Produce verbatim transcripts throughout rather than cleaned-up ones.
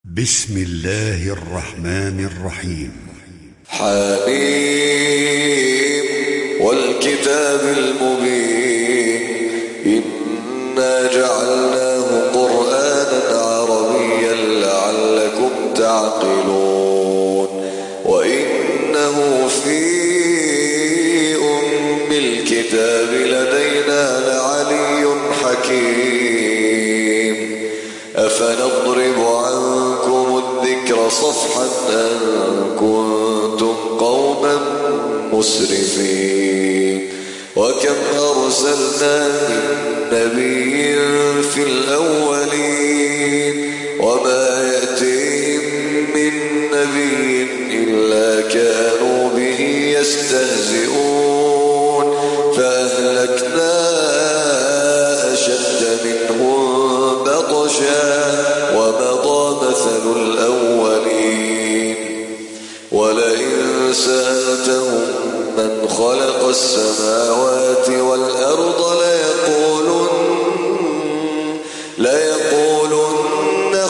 بسم الله الرحمن الرحيم. حميم والكتاب المبين إنا جعلناه قرآنا عربيا لعلكم تعقلون وإنه في أم الكتاب لدينا لعلي حكيم أفنضرب عنكم الذكر صفحا أن كنتم قوما مسرفين وكم أرسلنا من نبي في الأولين وما يأتيهم من نبي إلا كانوا به يستهزئون فأهلكنا أشد منهم بطشا ومضى مثل الأولين ولئن سألتهم من خلق السماوات والأرض ليقولن ليقولن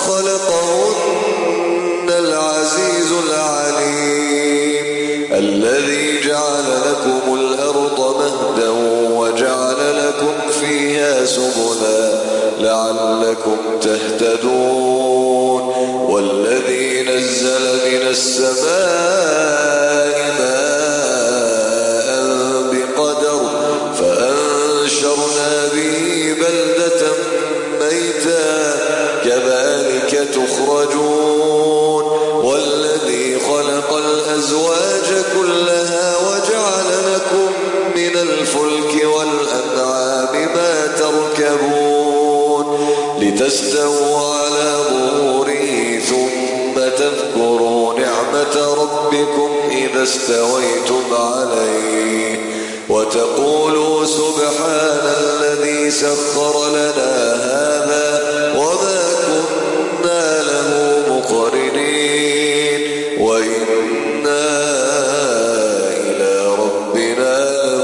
خلقهن العزيز العليم الذي جعل لكم الأرض مهدا وجعل لكم فيها سبلا لعلكم تهتدون والذي نزل من السماء ماء بقدر فأنشرنا به بلدة ميتا كذلك تخرجون والذي خلق الأزواج كلها وجعل لكم من الفلك والأنعام ما تركبون لتستووا على ظهوره ثم تذكروا نعمة ربكم إذا استويتم عليه وتقولوا سبحان الذي سخر لنا هذا وما كنا له مقرنين وإنا إلى ربنا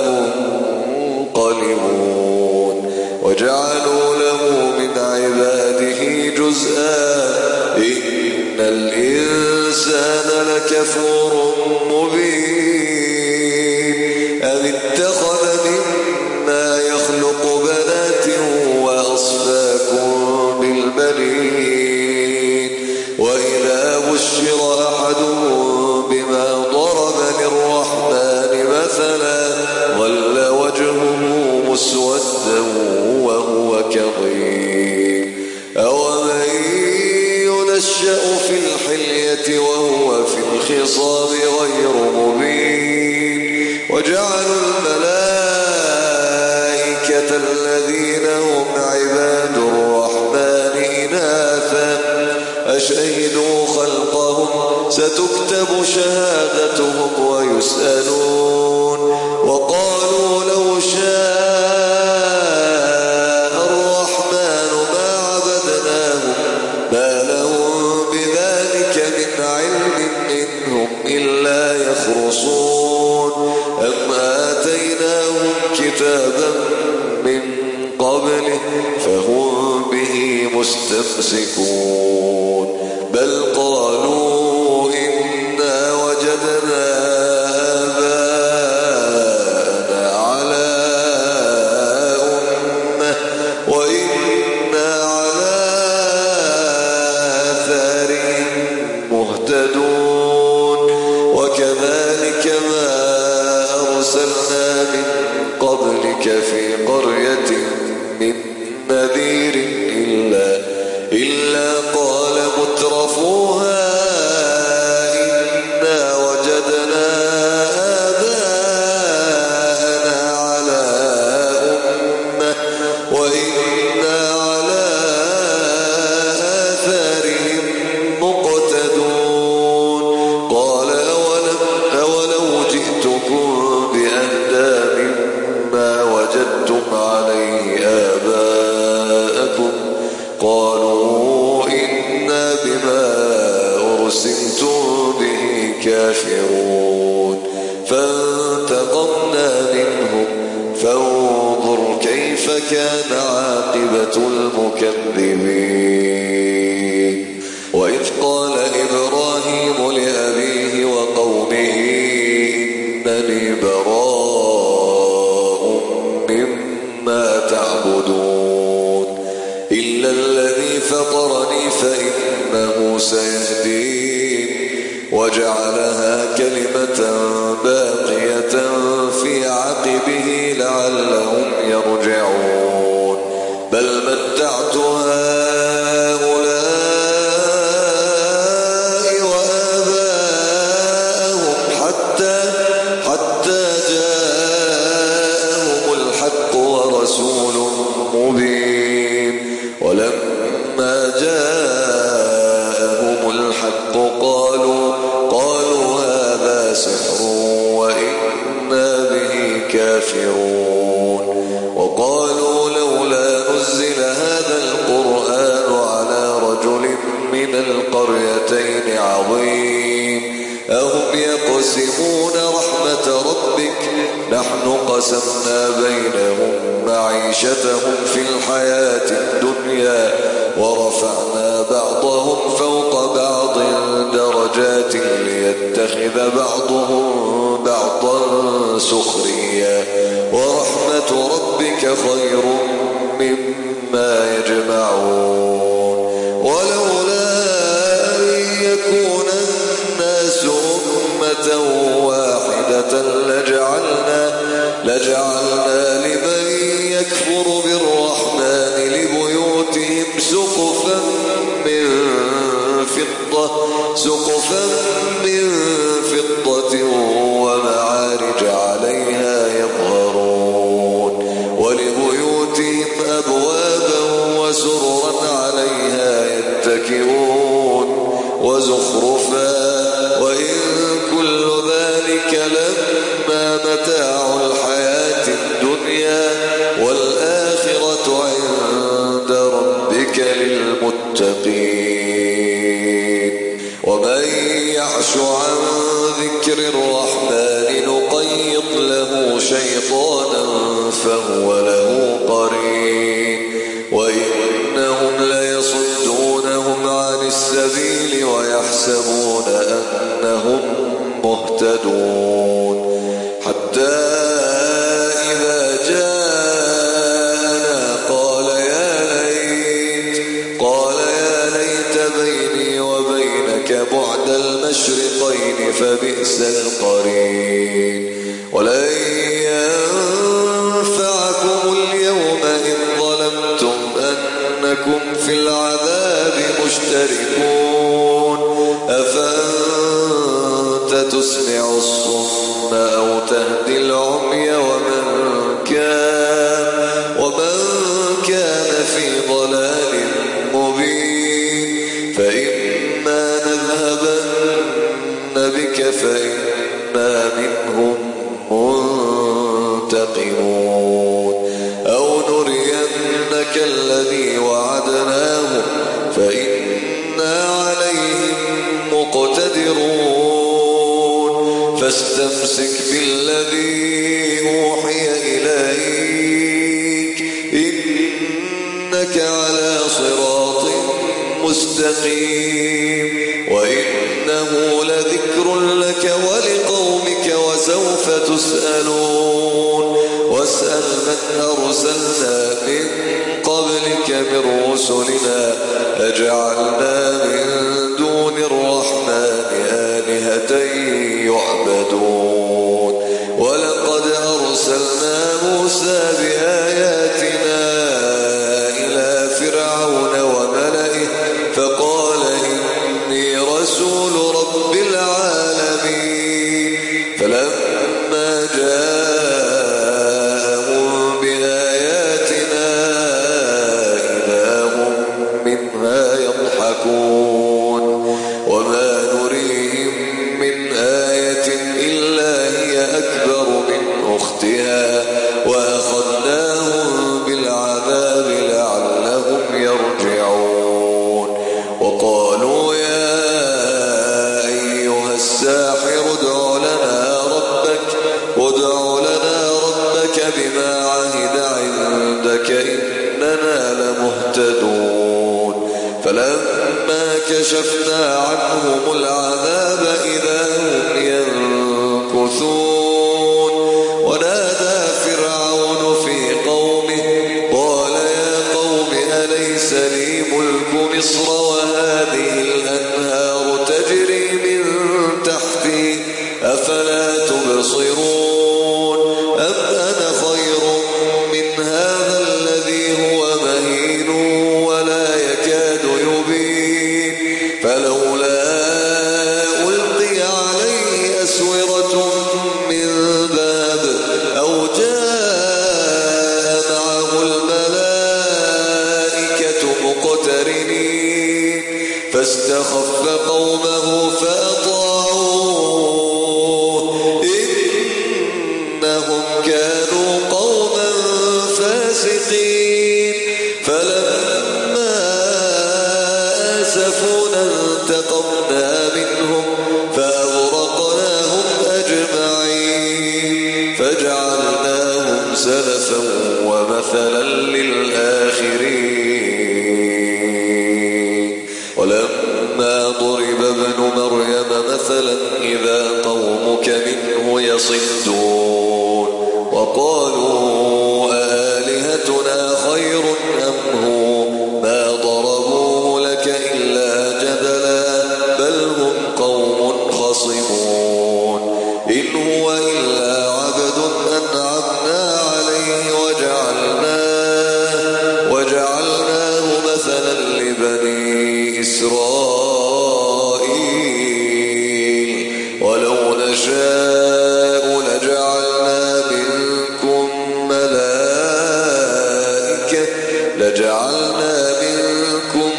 لمنقلبون وجعلوا له من عباده جزءا إن الإنسان لكفور مبين أذ اتخذ مما يخلق بنات وأصفاكم بالبنين وإذا بشر أحدهم بما ضرب للرحمن مثلا ظل وجهه مسودا وهو كظيم أومن ينشأ في الحلية وهو في الخصام غير مبين وجعلوا الملائكة الذين هم عباد الرحمن إناثا أشهدوا خلقهم ستكتب شهادتهم ويسألون وقالوا لو شاء الرحمن ما عبدناهم ما لهم بذلك من علم إنهم إلا يخرصون أم آتيناهم كتابا من قبله فهم به مستمسكون بل قالوا إنا وجدنا آباءنا على أمة وإنا على آثارهم مهتدون وكذلك ما أرسلنا من قبلك في قرية من نذير إلا إلا قال مترفوها إنا وجدنا آباءنا على أمة وإنا على آثارهم مقتدون قال أولم أولو جئتكم بأهدى مما وجدتم عليه آباءكم قالوا إنا بما أرسلتم به كافرون فانتقمنا منهم فانظر كيف كان عاقبة المكذبين وإذ وإذ قال إبراهيم لأبيه وقومه إنني براء مما تعبدون إلا الذي فطرني فإنه سيهدين وجعلها كلمة باقية في عقبه لعلهم يرجعون بل متعت هؤلاء وآباءهم حتى حتى جاءهم الحق ورسول مبين ولما جاءهم الحق قالوا قالوا هذا سحر وإنا به كافرون وقالوا لولا نزل هذا القرآن على رجل من القريتين عظيم أهم يقسمون رحمة ربك نحن قسمنا بينهم معيشتهم في الحياة الدنيا ورفعنا بعضهم فوق بعض درجات ليتخذ بعضهم بعضا سخريا ورحمة ربك خير مما يجمعون ولولا أن يكون الناس أمة واحدة لجعلنا لجعلنا لمن يكفر بالرحمن لبيوتهم سقفا من فضة سقفا من فضة ومعارج عليها يظهرون ولبيوتهم أبوابا وسررا عليها يتكئون وزخرفا وإن كل ذلك لما متاع الحياة الدنيا والآخرة عند ربك للمتقين ومن يعش عن ذكر الرحمن نقيض له شيطانا فهو له قرين وإنهم ليصدونهم عن السبيل ويحسبون أنهم مهتدون حتى إذا جاءنا قال يا ليت قال يا ليت بيني وبينك بعد المشرقين فبئس القرين ولن ينفعكم اليوم إذ ظلمتم أنكم في العذاب مشتركون أفأنت تسمع الصم أو تهدي العمي ومن كان ومن كان في ضلال مبين فإما نذهبن بك فإنا منهم منتقمون أو نرينك الذي وعدناهم فإنا عليهم مقتدرون فاستمسك بالذي أوحي إليك إنك على صراط مستقيم وإنه لذكر لك ولقومك وسوف تسألون واسأل من أرسلنا من قبلك من رسلنا أجعلنا من دون الرحمن آلهة يعبدون ولقد أرسلنا موسى بآياتنا إلى فرعون وملئه فقال إني رسول رب العالمين فلما جاءهم بآياتنا إذا هم منها يضحكون وما نريهم من آية إلا هي أكبر من أختها وأخذناهم بالعذاب لعلهم يرجعون وقالوا يا أيها كشفنا عنهم العذاب إذا هم ينكثون ونادى فرعون في قومه قال يا قوم أليس لي ملك مصر وهذه الأنهار تجري من تحتي أفلا تبصرون أم أنا خير من هذا الذي هو مهين ولا يكاد يبين فلولا ألقي عليه أسورة من ذهب أو جاء معه الملائكة مقترنين فاستخف قومه فأطاعوه إنهم كانوا قوما فاسقين فلما آسفونا انتقمنا منهم فأغرقناهم أجمعين فجعلناهم سلفا ومثلا للآخرين ولما ضرب ابن مريم مثلا إذا قومك منه يصدون وقالوا آلهتنا خير أم هو ما ضربوه لك إلا جدلا بل هم قوم خصمون إن هو إلا عبد أنعمنا عليه وجعلناه, وجعلناه مثلا لبني إسرائيل ولو نشاء لجعلنا منكم ملائكة لجعلنا منكم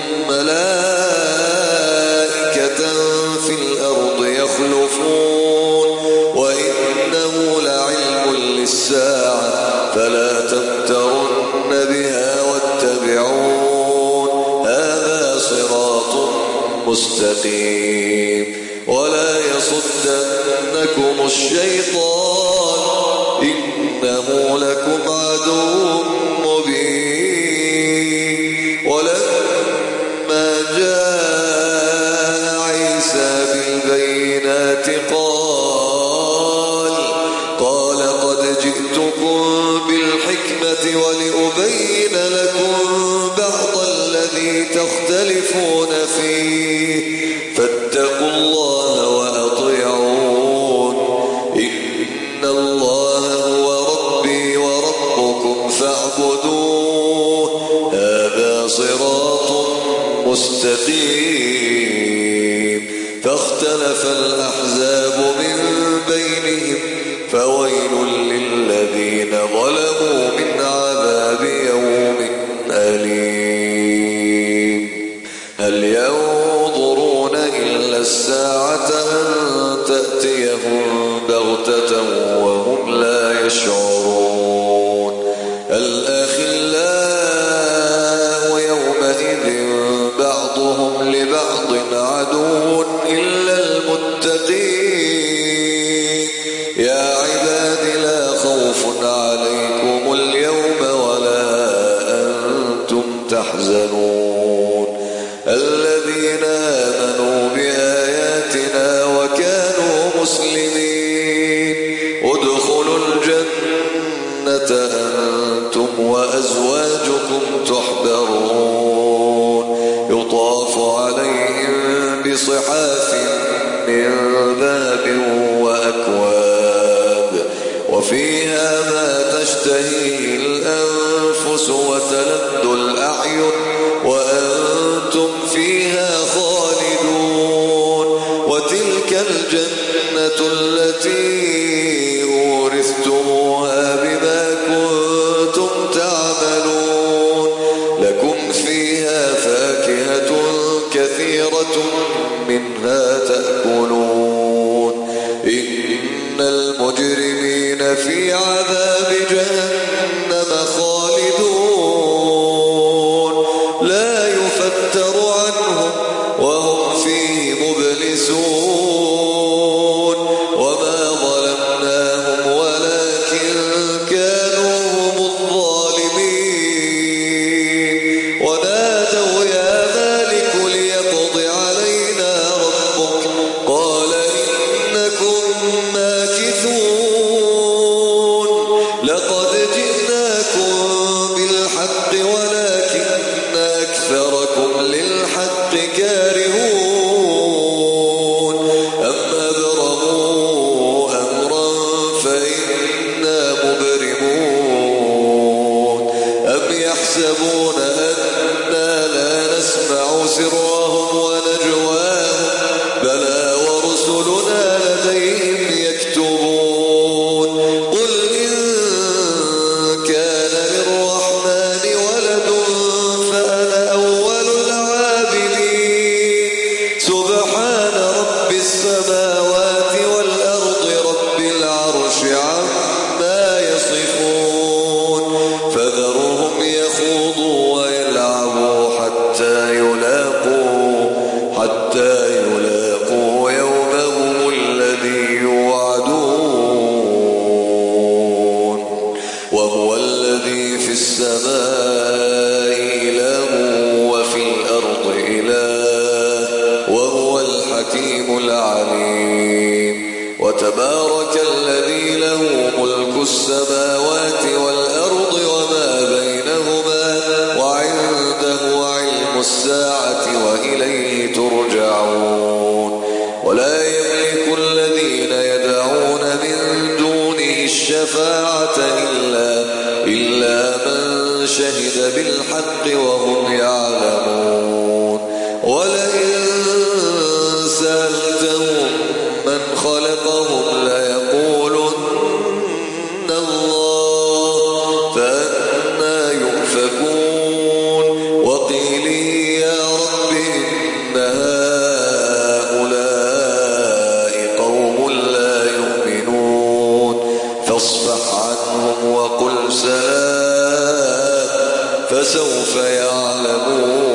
ملائكة في الأرض يخلفون وإنه لعلم للساعة فلا تمترن بها واتبعون هذا صراط مستقيم ولا يصدنكم الشيطان إنه لكم عدو مبين ولما جاء عيسى بالبينات قال قال قد جئتكم بالحكمة ولأبين لكم بعض الذي تختلفون فيه فاتقوا الله وأطيعون إن الله هو ربي وربكم فاعبدوه هذا صراط مستقيم فاختلف الأحزاب من بينهم فويل للذين ظلموا من عذاب يوم أليم هل ينظرون إلا الساعة أن تأتيهم بغتة وهم لا يشعرون الأخلاء يومئذ بعضهم لبعض عدو إلا المتقين يا عباد لا خوف عليكم اليوم ولا أنتم تحزنون الذين آمنوا بآياتنا وكانوا مسلمين ادخلوا الجنة أنتم وأزواجكم تحبرون يطاف عليهم بصحاف من ذهب وأكواب وفيها ما تشتهيه الأنفس وتلذ الأعين وأنتم فيها خالدون وتلك الجنة التي أورثتموها بما كنتم تعملون لكم فيها فاكهة كثيرة منها تأكلون إن المجرمين في عذاب جهنم خالدون لا يفتر عنهم وهم فيه مبلسون وما ظلمناهم ولكن كانوا هم الظالمين ونادوا يا مالك ليقض علينا سبحان رب السماوات والأرض رب العرش عما يصفون فذرهم يخوضوا ويلعبوا حتى يلاقوا حتى يلاقوا يومهم الذي يوعدون وهو الذي في السماء إله وفي الأرض إله وهو الحكيم العليم وتبارك الذي له ملك السماوات والأرض وما بينهما وعنده علم الساعة وإليه ترجعون ولا يملك الذين يدعون من دونه الشفاعة إلا, إلا من شهد بالحق وهم يعلمون ولئن سألتهم من خلقهم ليقولن الله فأنى يؤفكون وقيله يا رب إن هؤلاء قوم لا يؤمنون فاصفح عنهم وقل سلام فسوف يعلمون